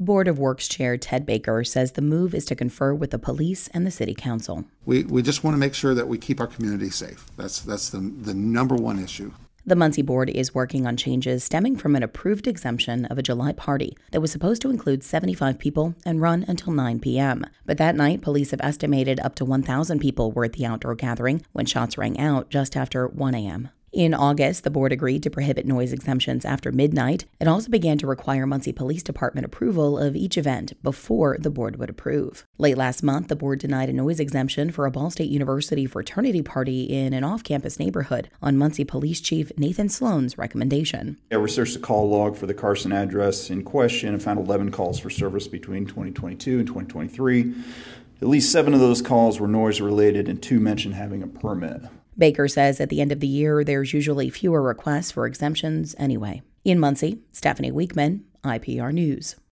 Board of Works Chair Ted Baker says the move is to confer with the police and the city council. We just want to make sure that we keep our community safe. That's the number one issue. The Muncie Board is working on changes stemming from an approved exemption of a July party that was supposed to include 75 people and run until 9 p.m. But that night, police have estimated up to 1,000 people were at the outdoor gathering when shots rang out just after 1 a.m. In August, the board agreed to prohibit noise exemptions after midnight. It also began to require Muncie Police Department approval of each event before the board would approve. Late last month, the board denied a noise exemption for a Ball State University fraternity party in an off-campus neighborhood on Muncie Police Chief Nathan Sloan's recommendation. I researched the call log for the Carson address in question and found 11 calls for service between 2022 and 2023. At least 7 of those calls were noise-related and 2 mentioned having a permit. Baker says at the end of the year, there's usually fewer requests for exemptions anyway. In Muncie, Stephanie Weekman, IPR News.